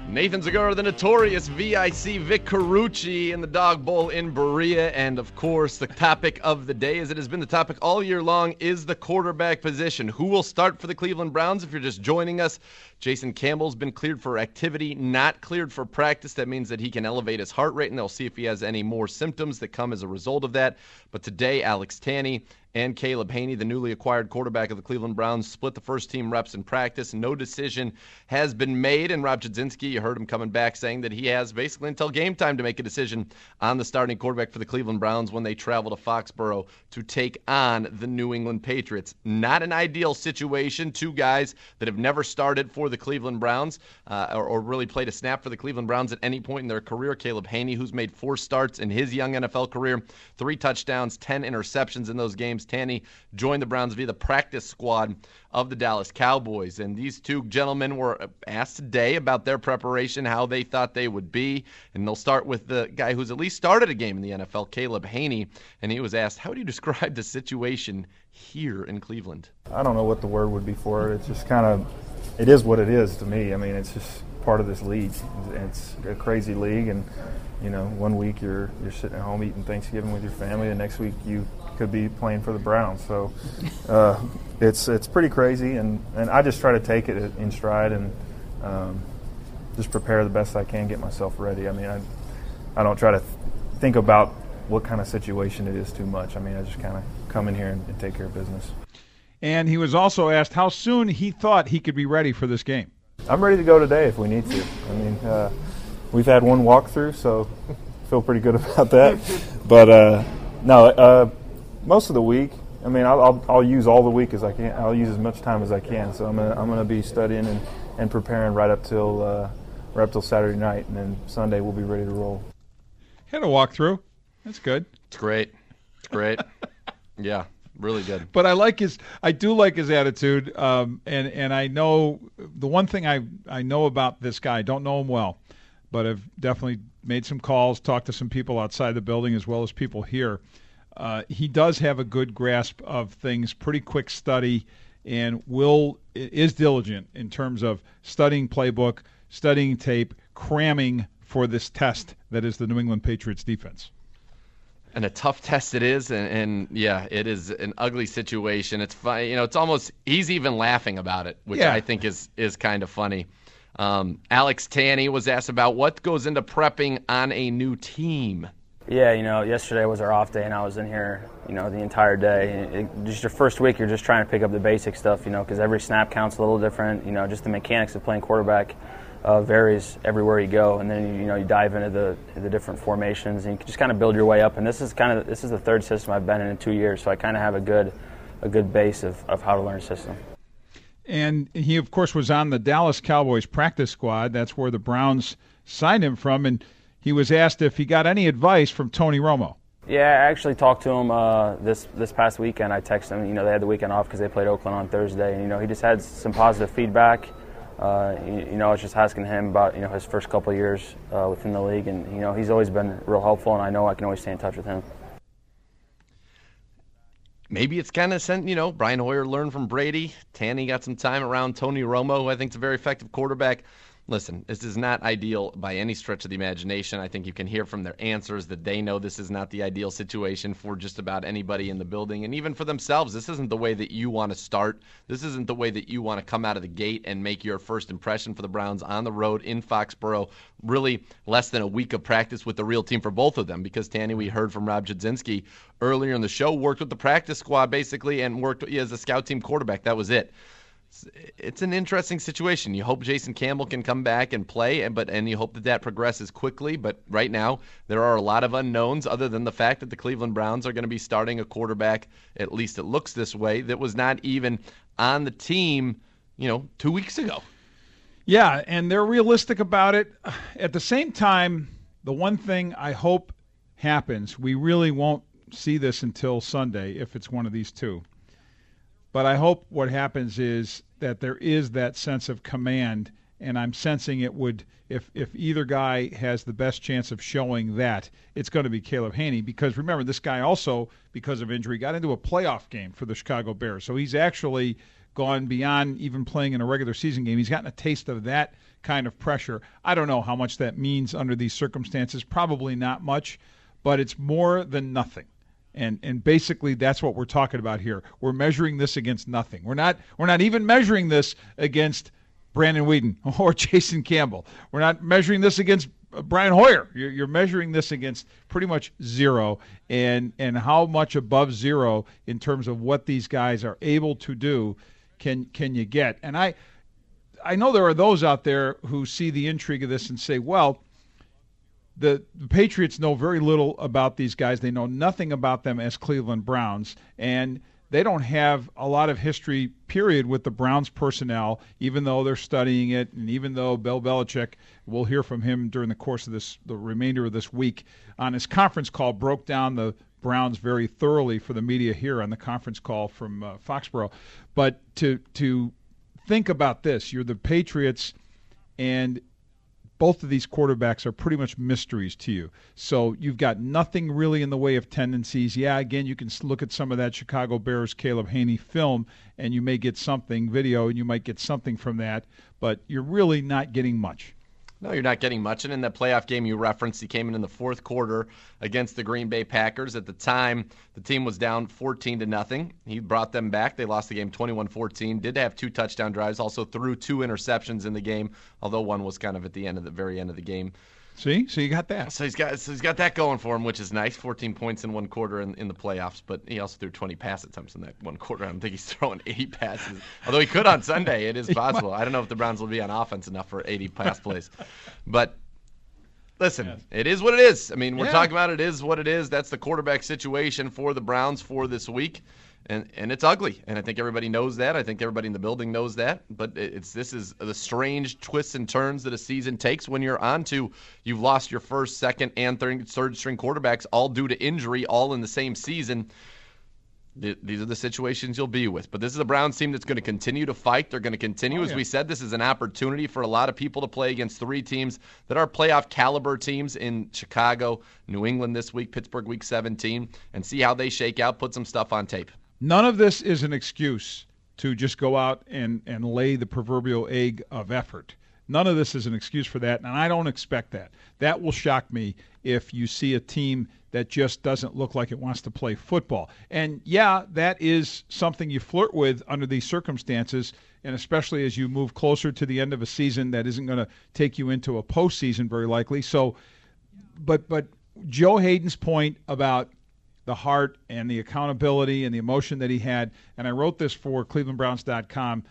Nathan Zagura, the notorious VIC Vic Carucci in the Dog Bowl in Berea. And, of course, the topic of the day, as it has been the topic all year long, is the quarterback position. Who will start for the Cleveland Browns? If you're just joining us, Jason Campbell's been cleared for activity, not cleared for practice. That means that he can elevate his heart rate, and they'll see if he has any more symptoms that come as a result of that. But today, Alex Tanney and Caleb Haney, the newly acquired quarterback of the Cleveland Browns, split the first-team reps in practice. No decision has been made, and Rob Chudzinski, you heard him coming back saying that he has basically until game time to make a decision on the starting quarterback for the Cleveland Browns when they travel to Foxborough to take on the New England Patriots. Not an ideal situation. Two guys that have never started for the Cleveland Browns or really played a snap for the Cleveland Browns at any point in their career. Caleb Haney, who's made 4 starts in his young NFL career, 3 touchdowns, 10 interceptions in those games. Tanney joined the Browns via the practice squad of the Dallas Cowboys. And these two gentlemen were asked today about their preparation, how they thought they would be. And they'll start with the guy who's at least started a game in the NFL, Caleb Haney. And he was asked, how do you describe the situation here in Cleveland? I don't know what the word would be for it. It's just kind of, it is what it is to me. I mean, it's just part of this league. It's a crazy league. And, you know, one week you're sitting at home eating Thanksgiving with your family, and next week you could be playing for the Browns. So it's pretty crazy, and I just try to take it in stride and just prepare the best I can, get myself ready. I mean, I don't try to think about what kind of situation it is too much. I mean, I just kind of come in here and take care of business. And he was also asked how soon he thought he could be ready for this game. I'm ready to go today if we need to. I mean, we've had one walkthrough, so feel pretty good about that. But no, most of the week. I mean, I'll use all the week as I can. I'll use as much time as I can. So I'm gonna be studying and preparing right up till Saturday night, and then Sunday we'll be ready to roll. Had a walkthrough. That's good. It's great. It's great. Yeah, really good. But I do like his attitude. And I know the one thing I know about this guy. I don't know him well, but I've definitely made some calls, talked to some people outside the building as well as people here. He does have a good grasp of things, pretty quick study, and is diligent in terms of studying playbook, studying tape, cramming for this test that is the New England Patriots defense. And a tough test it is, and yeah, it is an ugly situation. It's funny, it's almost he's even laughing about it, which I think is kind of funny. Alex Tanney was asked about what goes into prepping on a new team. Yeah, yesterday was our off day, and I was in here, the entire day. Just your first week, you're just trying to pick up the basic stuff, because every snap counts a little different. Just the mechanics of playing quarterback varies everywhere you go, and then you dive into the different formations, and you can just kind of build your way up. And this is the third system I've been in 2 years, so I kind of have a good base of how to learn a system. And he, of course, was on the Dallas Cowboys practice squad. That's where the Browns signed him from, and he was asked if he got any advice from Tony Romo. Yeah, I actually talked to him this past weekend. I texted him. They had the weekend off because they played Oakland on Thursday. And, he just had some positive feedback. I was just asking him about, his first couple of years within the league. And, he's always been real helpful, and I know I can always stay in touch with him. Maybe it's kind of sent, Brian Hoyer learned from Brady. Tanney got some time around Tony Romo, who I think is a very effective quarterback. Listen, this is not ideal by any stretch of the imagination. I think you can hear from their answers that they know this is not the ideal situation for just about anybody in the building. And even for themselves, this isn't the way that you want to start. This isn't the way that you want to come out of the gate and make your first impression for the Browns on the road in Foxborough. Really less than a week of practice with the real team for both of them, because Tanney, we heard from Rob Chudzinski earlier in the show, worked with the practice squad basically and worked as a scout team quarterback. That was it. It's an interesting situation. You hope Jason Campbell can come back and play, and you hope that progresses quickly. But right now, there are a lot of unknowns other than the fact that the Cleveland Browns are going to be starting a quarterback, at least it looks this way, that was not even on the team, 2 weeks ago. Yeah, and they're realistic about it. At the same time, the one thing I hope happens, we really won't see this until Sunday if it's one of these two. But I hope what happens is that there is that sense of command, and I'm sensing it would, if either guy has the best chance of showing that, it's going to be Caleb Haney. Because remember, this guy also, because of injury, got into a playoff game for the Chicago Bears. So he's actually gone beyond even playing in a regular season game. He's gotten a taste of that kind of pressure. I don't know how much that means under these circumstances. Probably not much, but it's more than nothing. And basically that's what we're talking about here. We're measuring this against nothing. We're not even measuring this against Brandon Weeden or Jason Campbell. We're not measuring this against Brian Hoyer. You're measuring this against pretty much zero, and how much above zero in terms of what these guys are able to do can you get. And I know there are those out there who see the intrigue of this and say, well, the Patriots know very little about these guys. They know nothing about them as Cleveland Browns, and they don't have a lot of history, period, with the Browns personnel, even though they're studying it, and even though Bill Belichick, we'll hear from him during the course of the remainder of this week, on his conference call, broke down the Browns very thoroughly for the media here on the conference call from Foxborough. But to think about this, you're the Patriots, and both of these quarterbacks are pretty much mysteries to you. So you've got nothing really in the way of tendencies. Yeah, again, you can look at some of that Chicago Bears Caleb Haney film, and you may get something, video, and you might get something from that, but you're really not getting much. No, you're not getting much. And in that playoff game you referenced, he came in the fourth quarter against the Green Bay Packers. At the time, the team was down 14-0. He brought them back. They lost the game 21-14. Did have 2 touchdown drives. Also threw 2 interceptions in the game, although one was kind of at the very end of the game. See? So you got that. So he's got that going for him, which is nice. 14 points in one quarter in the playoffs, but he also threw 20 pass attempts in that one quarter. I don't think he's throwing 80 passes, although he could on Sunday. It is possible. I don't know if the Browns will be on offense enough for 80 pass plays. But listen, It is what it is. I mean, we're talking about it is what it is. That's the quarterback situation for the Browns for this week. And it's ugly, and I think everybody knows that. I think everybody in the building knows that. But this is the strange twists and turns that a season takes when you've lost your first, second, and third string quarterbacks all due to injury, all in the same season. These are the situations you'll be with. But this is a Browns team that's going to continue to fight. They're going to continue. As we said, this is an opportunity for a lot of people to play against 3 teams that are playoff caliber teams in Chicago, New England this week, Pittsburgh week 17, and see how they shake out, put some stuff on tape. None of this is an excuse to just go out and lay the proverbial egg of effort. None of this is an excuse for that, and I don't expect that. That will shock me if you see a team that just doesn't look like it wants to play football. And, yeah, that is something you flirt with under these circumstances, and especially as you move closer to the end of a season that isn't going to take you into a postseason very likely. So, but Joe Hayden's point about the heart and the accountability and the emotion that he had, and I wrote this for clevelandbrowns.com.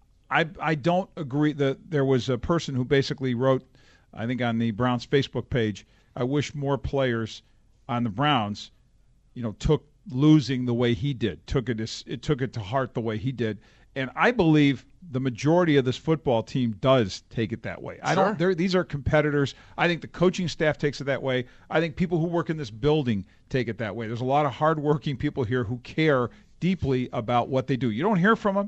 I don't agree that there was a person who basically wrote, I think on the Browns Facebook page, I wish more players on the Browns, took losing the way he did, took it to heart the way he did. And I believe the majority of this football team does take it that way. These are competitors. I think the coaching staff takes it that way. I think people who work in this building take it that way. There's a lot of hardworking people here who care deeply about what they do. You don't hear from them.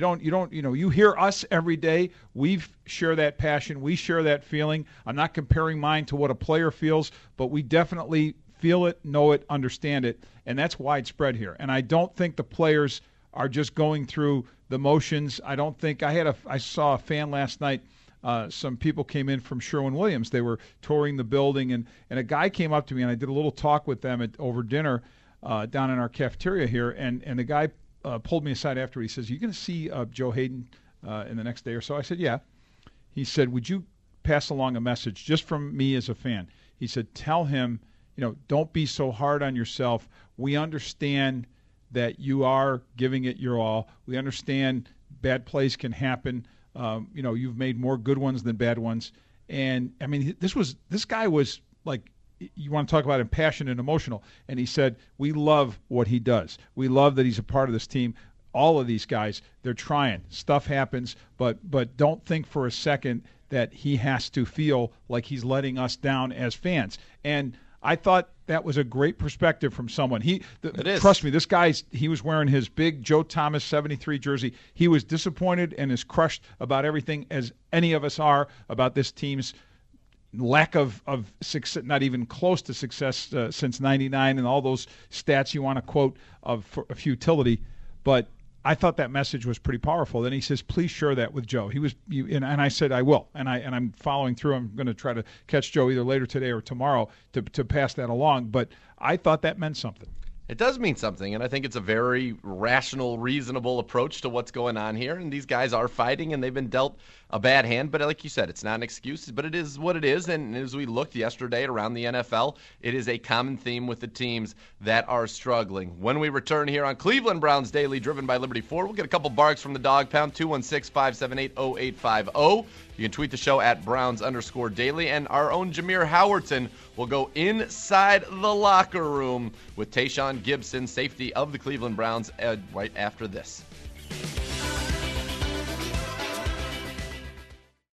You hear us every day. We share that passion. We share that feeling. I'm not comparing mine to what a player feels, but we definitely feel it, know it, understand it, and that's widespread here. And I don't think the players are just going through the motions. I don't think I saw a fan last night. Some people came in from Sherwin-Williams. They were touring the building, and a guy came up to me, and I did a little talk with them over dinner down in our cafeteria here, and the guy pulled me aside after. He says, "Are you going to see Joe Hayden in the next day or so?" I said, "Yeah." He said, "Would you pass along a message just from me as a fan?" He said, "Tell him, don't be so hard on yourself. We understand that you are giving it your all. We understand bad plays can happen. You've made more good ones than bad ones." And I mean, this guy was like, you want to talk about impassioned and emotional. And he said, "We love what he does. We love that he's a part of this team. All of these guys, they're trying. Stuff happens, but don't think for a second that he has to feel like he's letting us down as fans." And I thought that was a great perspective from someone. Trust me, this he was wearing his big Joe Thomas 73 jersey. He was disappointed and as crushed about everything as any of us are about this team's lack of success, not even close to success since '99, and all those stats you want to quote of futility. But I thought that message was pretty powerful. Then he says, please share that with Joe. And I said, I will. And I'm following through. I'm going to try to catch Joe either later today or tomorrow to pass that along. But I thought that meant something. It does mean something, and I think it's a very rational, reasonable approach to what's going on here. And these guys are fighting, and they've been dealt a bad hand. But like you said, it's not an excuse, but it is what it is. And as we looked yesterday around the NFL, it is a common theme with the teams that are struggling. When we return here on Cleveland Browns Daily, driven by Liberty Ford, we'll get a couple barks from the Dog Pound, 216-578-0850. You can tweet the show at Browns_Daily, and our own Jameer Howerton will go inside the locker room with Tayshaun Gibson, safety of the Cleveland Browns, right after this.